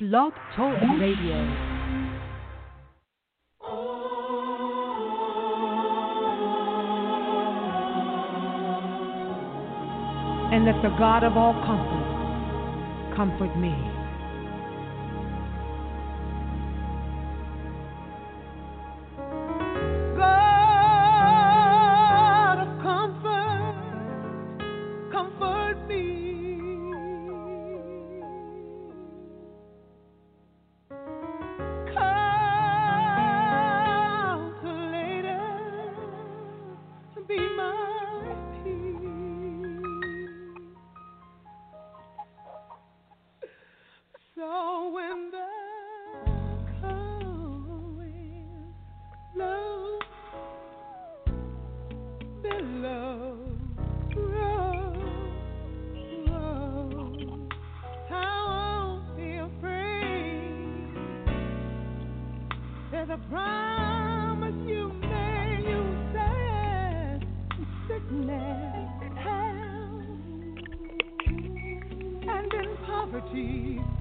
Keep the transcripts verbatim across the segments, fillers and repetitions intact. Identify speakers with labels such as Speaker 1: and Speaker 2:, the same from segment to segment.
Speaker 1: Blog Talk Radio. And let the God of all comfort comfort me. God of comfort, comfort me. Counselor, be my peace. So when the cold winds blow, billows roll, roll, I won't be afraid. There's a promise you made, you said, sickness, health, and in poverty.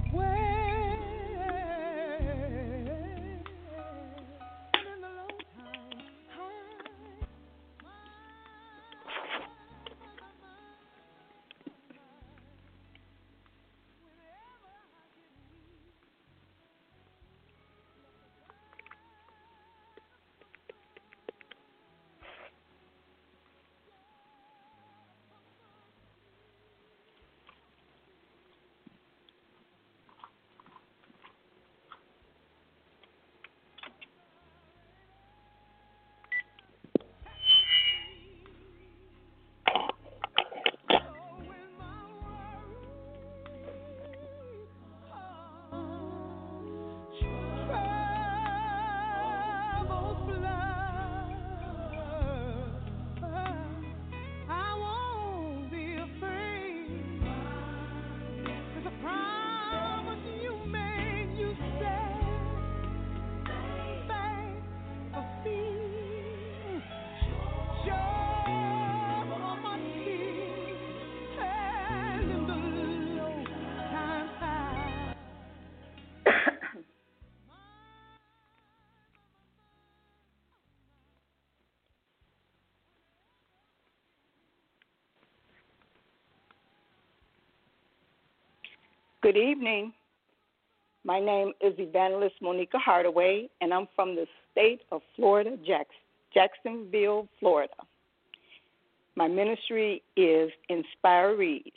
Speaker 2: Good evening. My name is Evangelist Monica Hardaway, and I'm from the state of Florida, Jacksonville, Florida. My ministry is Inspirees.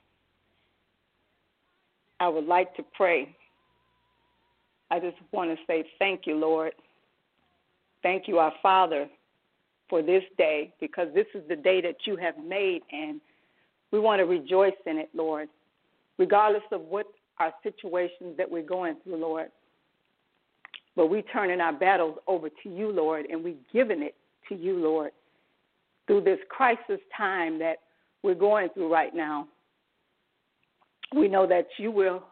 Speaker 2: I would like to pray. I just want to say thank you, Lord. Thank you, our Father, for this day, because this is the day that you have made, and we want to rejoice in it, Lord. Regardless of what our situations that we're going through, Lord. But we turning our battles over to you, Lord, and we giving it to you, Lord, through this crisis time that we're going through right now. We know that you will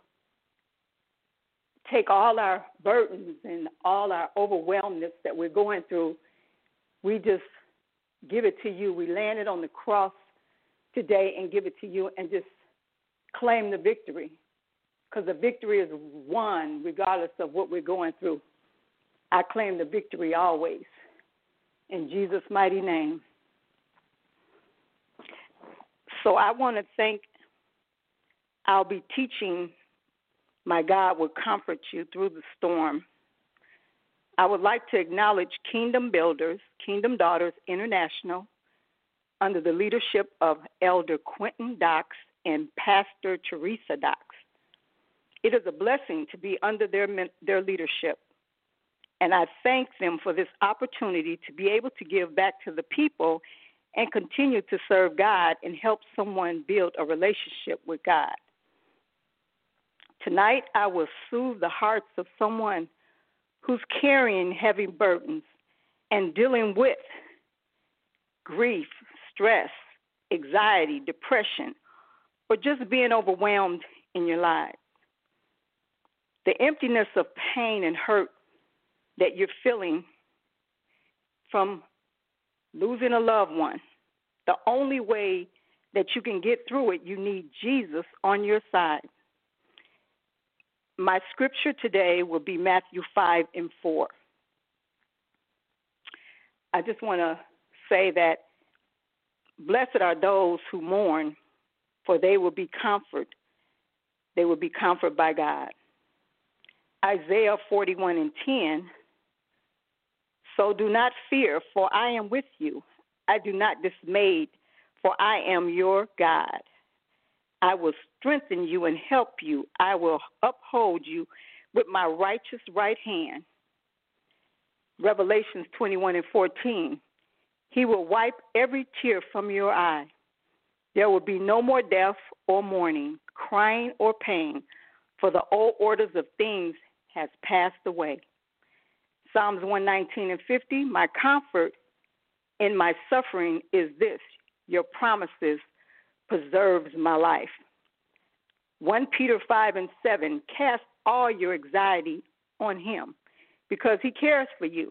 Speaker 2: take all our burdens and all our overwhelmness that we're going through. We just give it to you. We land it on the cross today and give it to you and just claim the victory, because the victory is won regardless of what we're going through. I claim the victory always. In Jesus' mighty name. So I want to thank, I'll be teaching My God Will Comfort You Through the Storm. I would like to acknowledge Kingdom Builders, Kingdom Daughters International, under the leadership of Elder Quentin Docks and Pastor Teresa Docks. It is a blessing to be under their their leadership, and I thank them for this opportunity to be able to give back to the people and continue to serve God and help someone build a relationship with God. Tonight, I will soothe the hearts of someone who's carrying heavy burdens and dealing with grief, stress, anxiety, depression, or just being overwhelmed in your life. The emptiness of pain and hurt that you're feeling from losing a loved one. The only way that you can get through it, you need Jesus on your side. my scripture today will be Matthew five and four. I just want to say that blessed are those who mourn, for they will be comforted. They will be comforted by God. Isaiah forty-one and ten, so do not fear, for I am with you. I do not dismayed, for I am your God. I will strengthen you and help you. I will uphold you with my righteous right hand. Revelations twenty-one and fourteen, he will wipe every tear from your eye. There will be no more death or mourning, crying or pain, for the old orders of things has passed away. Psalms one nineteen and fifty, my comfort in my suffering is this, your promises preserves my life. First Peter five and seven, cast all your anxiety on him because he cares for you.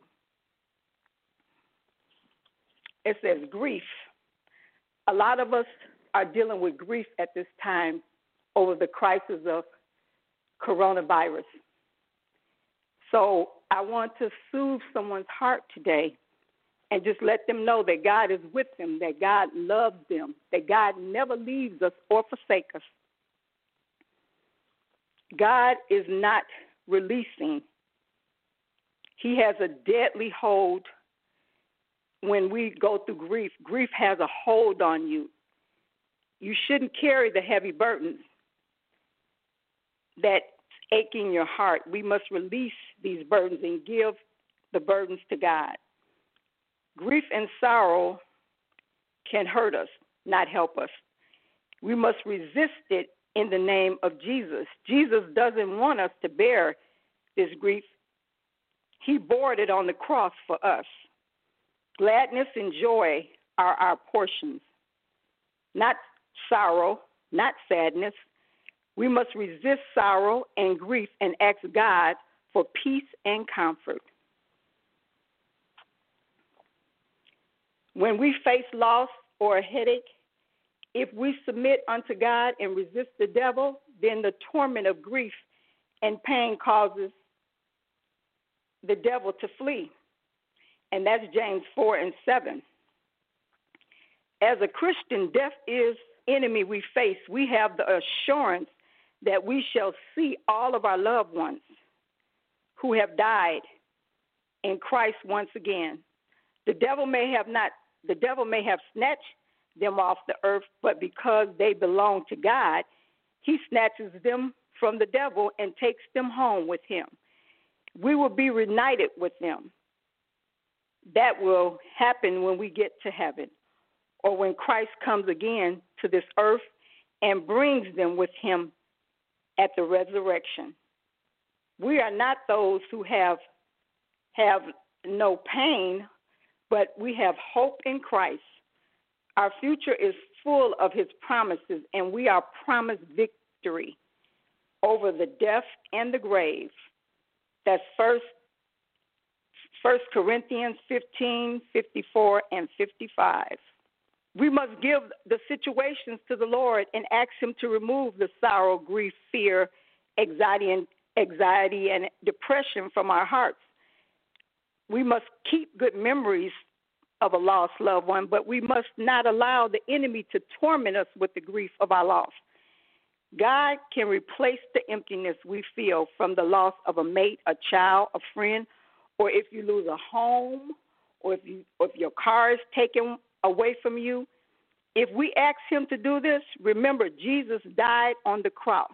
Speaker 2: It says grief. A lot of us are dealing with grief at this time over the crisis of coronavirus. So I want to soothe someone's heart today and just let them know that God is with them, that God loves them, that God never leaves us or forsakes us. God is not releasing. He has a deadly hold when we go through grief. Grief has a hold on you. You shouldn't carry the heavy burdens that ache in your heart. We must release these burdens and give the burdens to God. Grief and sorrow can hurt us, not help us. We must resist it in the name of Jesus. Jesus doesn't want us to bear this grief. He bore it on the cross for us. Gladness and joy are our portions, not sorrow, not sadness. We must resist sorrow and grief and ask God for peace and comfort. When we face loss or a headache, if we submit unto God and resist the devil, then the torment of grief and pain causes the devil to flee. And that's James four and seven. As a Christian, death is enemy we face. We have the assurance that we shall see all of our loved ones who have died in Christ once again. The devil may have not, the devil may have snatched them off the earth, but because they belong to God, he snatches them from the devil and takes them home with him. We will be reunited with them. That will happen when we get to heaven or when Christ comes again to this earth and brings them with him at the resurrection. We are not those who have have no pain, but we have hope in Christ. Our future is full of his promises, and we are promised victory over the death and the grave. That's first First Corinthians fifteen, fifty-four, and fifty-five. We must give the situations to the Lord and ask him to remove the sorrow, grief, fear, anxiety, and anxiety and depression from our hearts. We must keep good memories of a lost loved one, but we must not allow the enemy to torment us with the grief of our loss. God can replace the emptiness we feel from the loss of a mate, a child, a friend, or if you lose a home, or if you, or if your car is taken away from you. If we ask him to do this, remember Jesus died on the cross,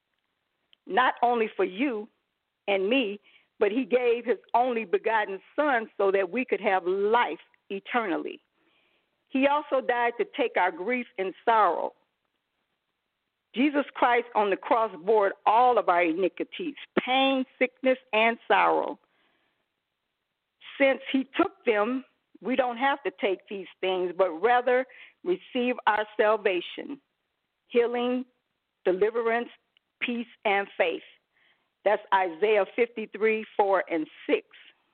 Speaker 2: not only for you and me, but he gave his only begotten son so that we could have life eternally. He also died to take our grief and sorrow. Jesus Christ on the cross bore all of our iniquities, pain, sickness, and sorrow. Since he took them, we don't have to take these things, but rather receive our salvation, healing, deliverance, peace, and faith. That's Isaiah fifty-three, four, and six.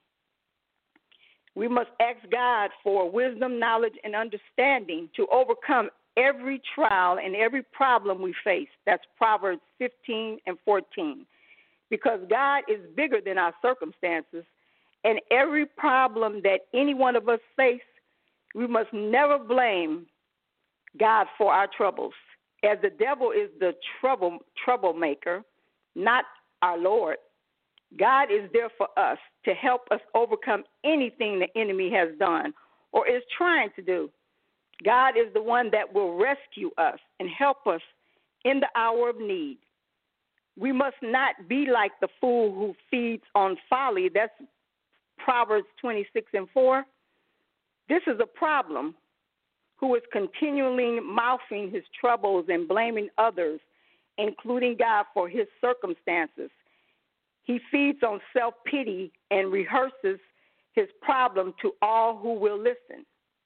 Speaker 2: We must ask God for wisdom, knowledge, and understanding to overcome every trial and every problem we face. That's Proverbs fifteen and fourteen. because God is bigger than our circumstances, and every problem that any one of us face, we must never blame God for our troubles, as the devil is the trouble troublemaker, not our Lord. God is there for us to help us overcome anything the enemy has done or is trying to do. God is the one that will rescue us and help us in the hour of need. We must not be like the fool who feeds on folly. That's Proverbs twenty-six and four. This is a problem, who is continually mouthing his troubles and blaming others, including God, for his circumstances. He feeds on self-pity and rehearses his problem to all who will listen.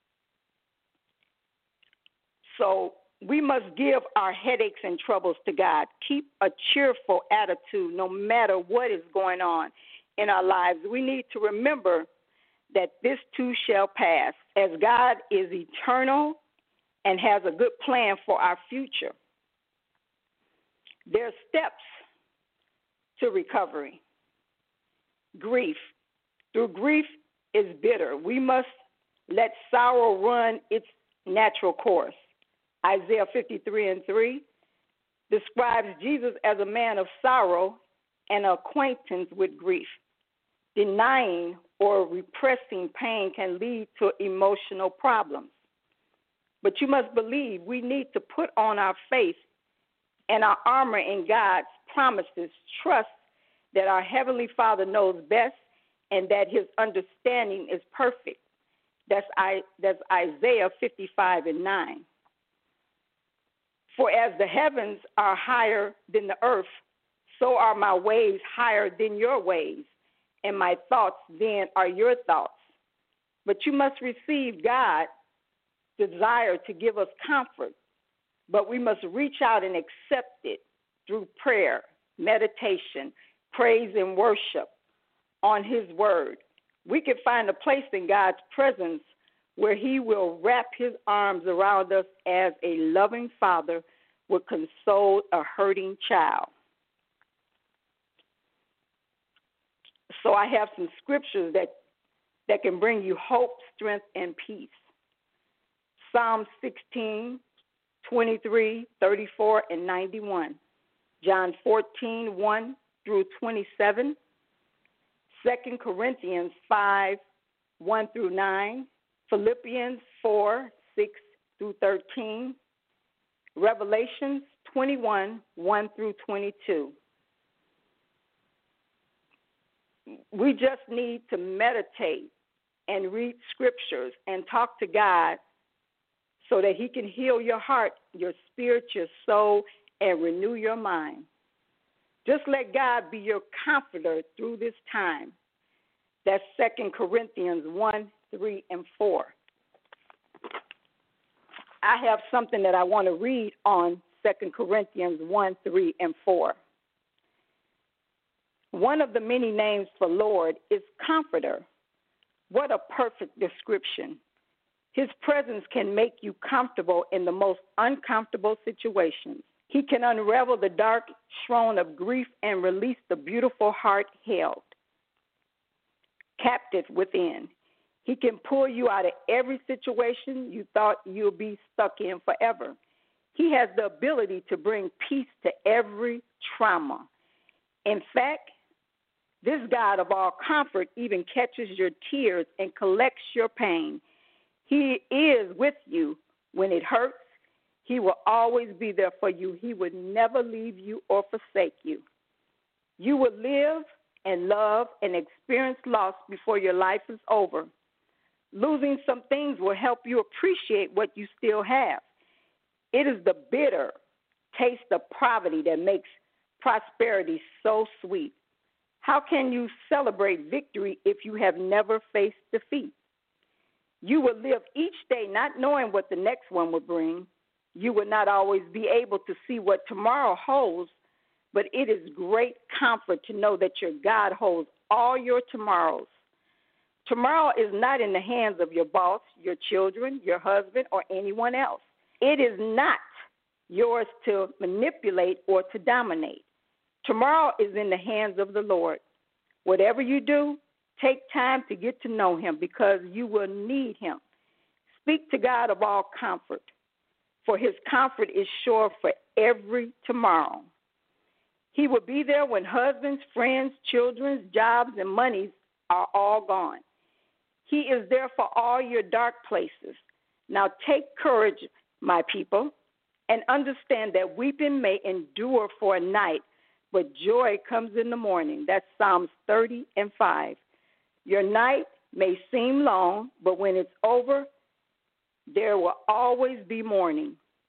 Speaker 2: So we must give our headaches and troubles to God. Keep a cheerful attitude no matter what is going on in our lives. We need to remember that this too shall pass, as God is eternal and has a good plan for our future. There are steps to recovery. Grief. Through grief is bitter. We must let sorrow run its natural course. Isaiah fifty-three and three describes Jesus as a man of sorrow and acquaintance with grief. Denying or repressing pain can lead to emotional problems. But you must believe we need to put on our faith and our armor in God's promises. Trust that our Heavenly Father knows best and that his understanding is perfect. That's, I, that's Isaiah fifty-five and nine. For as the heavens are higher than the earth, so are my ways higher than your ways, and my thoughts then are your thoughts. But you must receive God's desire to give us comfort, but we must reach out and accept it through prayer, meditation, praise, and worship on his word. We can find a place in God's presence where he will wrap his arms around us as a loving father would console a hurting child. So I have some scriptures that, that can bring you hope, strength, and peace. Psalm sixteen, twenty-three, thirty-four, and ninety-one. John fourteen, one through twenty-seven. Second Corinthians five, one through nine. Philippians four, six through thirteen. Revelations twenty-one, one through twenty-two. We just need to meditate and read scriptures and talk to God so that he can heal your heart, your spirit, your soul, and renew your mind. Just let God be your comforter through this time. That's Second Corinthians one, three, and four. I have something that I want to read on Second Corinthians one, three, and four. One of the many names for Lord is Comforter. What a perfect description. His presence can make you comfortable in the most uncomfortable situations. He can unravel the dark throne of grief and release the beautiful heart held captive within. He can pull you out of every situation you thought you'd be stuck in forever. He has the ability to bring peace to every trauma. In fact, this God of all comfort even catches your tears and collects your pain. He is with you when it hurts. He will always be there for you. He would never leave you or forsake you. You will live and love and experience loss before your life is over. Losing some things will help you appreciate what you still have. It is the bitter taste of poverty that makes prosperity so sweet. How can you celebrate victory if you have never faced defeat? You will live each day not knowing what the next one will bring. You will not always be able to see what tomorrow holds, but it is great comfort to know that your God holds all your tomorrows. Tomorrow is not in the hands of your boss, your children, your husband, or anyone else. It is not yours to manipulate or to dominate. Tomorrow is in the hands of the Lord. Whatever you do, take time to get to know him because you will need him. Speak to God of all comfort, for his comfort is sure for every tomorrow. He will be there when husbands, friends, children's jobs, and monies are all gone. He is there for all your dark places. Now take courage, my people, and understand that weeping may endure for a night, but joy comes in the morning. That's Psalms thirty and five. Your night may seem long, but when it's over, there will always be morning.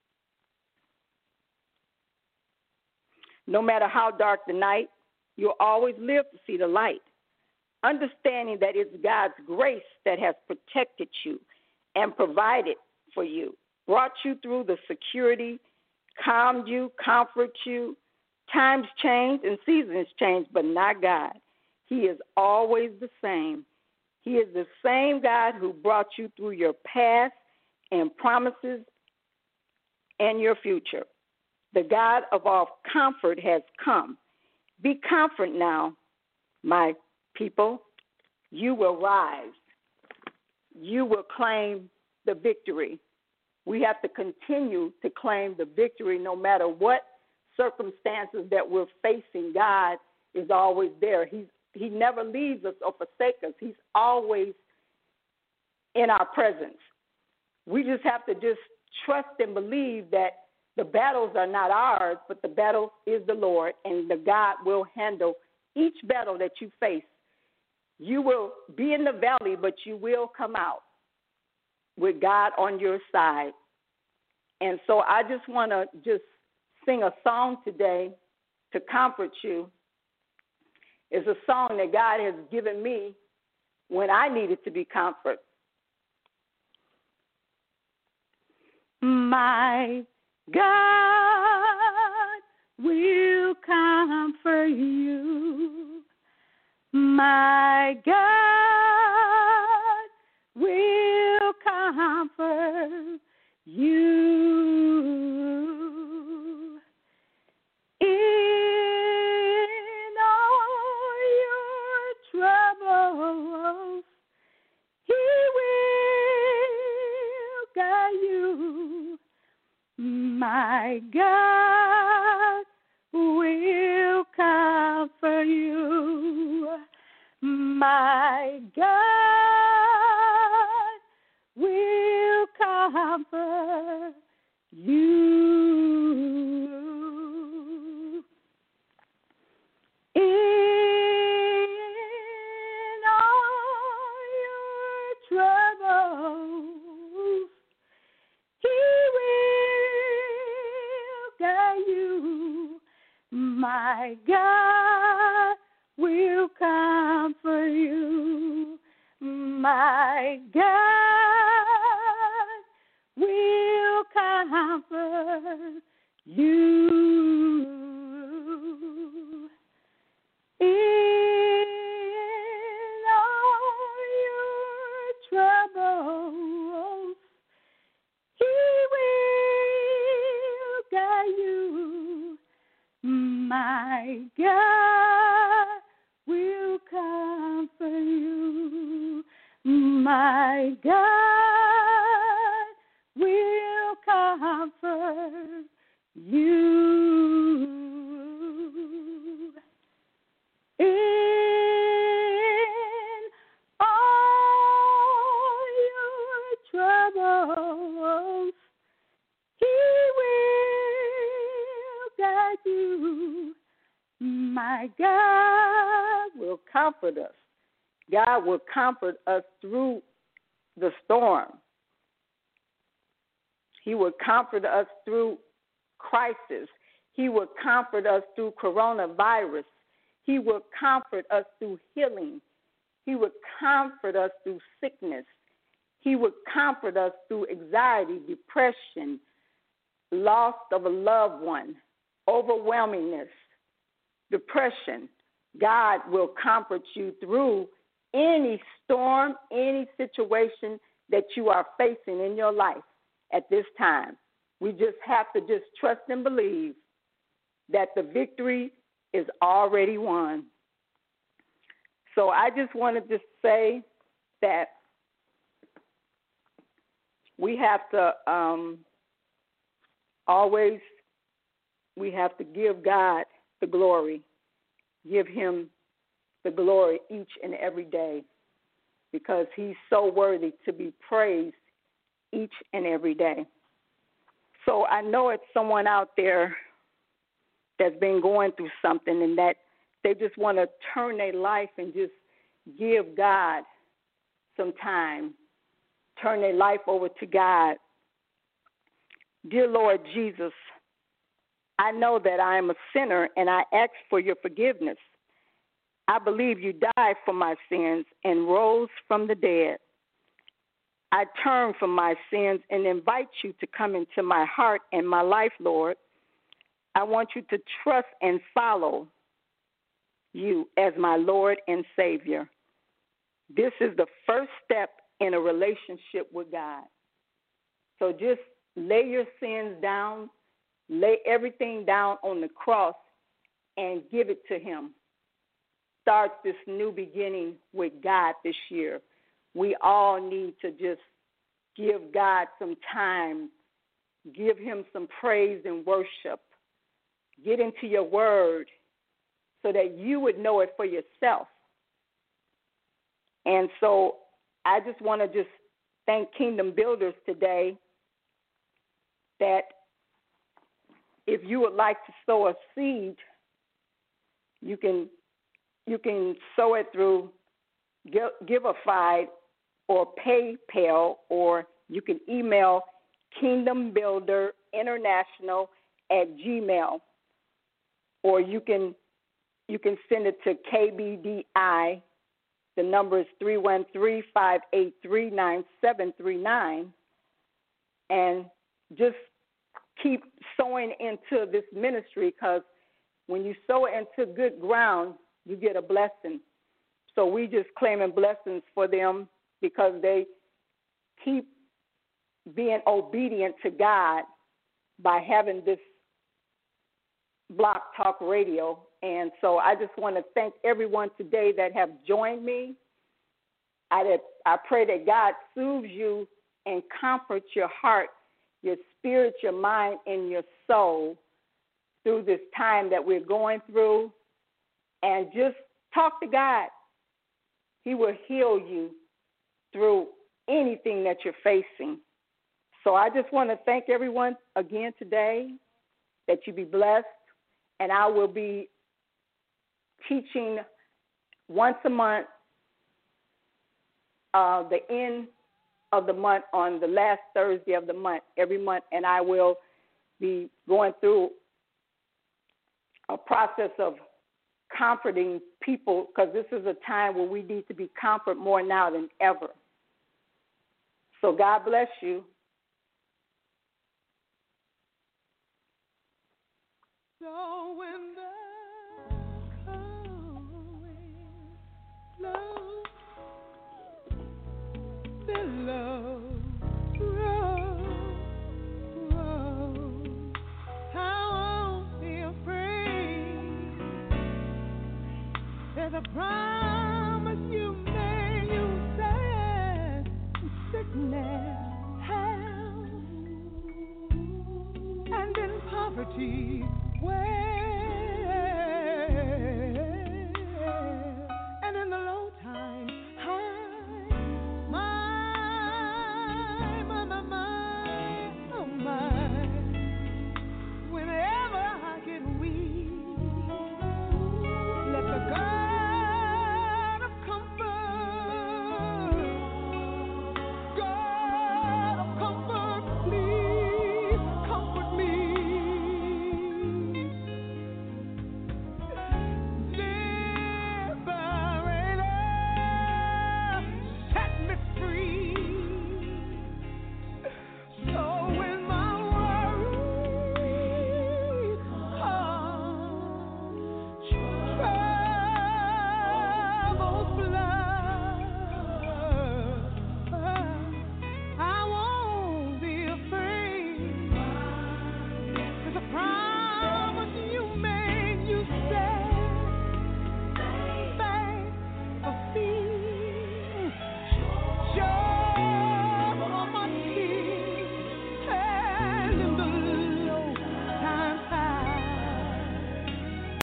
Speaker 2: No matter how dark the night, you'll always live to see the light. Understanding that it's God's grace that has protected you and provided for you, brought you through the security, calmed you, comforted you. Times change and seasons change, but not God. He is always the same. He is the same God who brought you through your past and promises and your future. The God of all comfort has come. Be confident now, my people. You will rise. You will claim the victory. We have to continue to claim the victory no matter what circumstances that we're facing. God is always there. He's, he never leaves us or forsakes us. He's always in our presence. We just have to just trust and believe that the battles are not ours, but the battle is the Lord, and the God will handle each battle that you face. You will be in the valley, but you will come out with God on your side. And so I just want to just sing a song today to comfort you. It's a song that God has given me when I needed to be comforted. My God will comfort you. My God will comfort you. In all your troubles, he will guide you. My God will comfort you. My God will comfort you. In all your troubles, he will guide you. My God will comfort you. My God will comfort you. In all your troubles, he will guide you. My God will comfort you. My God will comfort you. In all your troubles, he will guide you. My God will comfort us. God will comfort us through the storm. He will comfort us through crisis. He will comfort us through coronavirus. He will comfort us through healing. He will comfort us through sickness. He will comfort us through anxiety, depression, loss of a loved one, overwhelmingness, depression. God will comfort you through any storm, any situation that you are facing in your life at this time. We just have to just trust and believe that the victory is already won. So I just wanted to say that we have to um, always, we have to give God the glory, give him the glory each and every day, because he's so worthy to be praised each and every day. So I know it's someone out there that's been going through something and that they just want to turn their life and just give God some time, turn their life over to God. Dear Lord Jesus, I know that I am a sinner and I ask for your forgiveness. I believe you died for my sins and rose from the dead. I turn from my sins and invite you to come into my heart and my life, Lord. I want you to trust and follow you as my Lord and Savior. This is the first step in a relationship with God. So just lay your sins down, lay everything down on the cross, and give it to him. Start this new beginning with God this year. We all need to just give God some time, give him some praise and worship. Get into your word so that you would know it for yourself. And so I just want to just thank Kingdom Builders today that if you would like to sow a seed, you can you can sow it through Giveify or PayPal, or you can email Kingdom Builder International at Gmail, or you can you can send it to K B D I. The number is three one three, five eight three, nine seven three nine, and just keep sowing into this ministry, because when you sow into good ground, you get a blessing. So we just claiming blessings for them because they keep being obedient to God by having this Block Talk Radio. And so I just want to thank everyone today that have joined me. I, I pray that God soothes you and comforts your heart, your spirit, your mind, and your soul through this time that we're going through. And just talk to God. He will heal you through anything that you're facing. So I just want to thank everyone again today, that you be blessed. And I will be teaching once a month, uh, the end of the month on the last Thursday of the month, every month. And I will be going through a process of comforting people, because this is a time where we need to be comforted more now than ever. So God bless you.
Speaker 1: So when the going low, below, roll, roll, I won't be afraid. There's a promise you made, you said, sickness, hell, and in poverty, where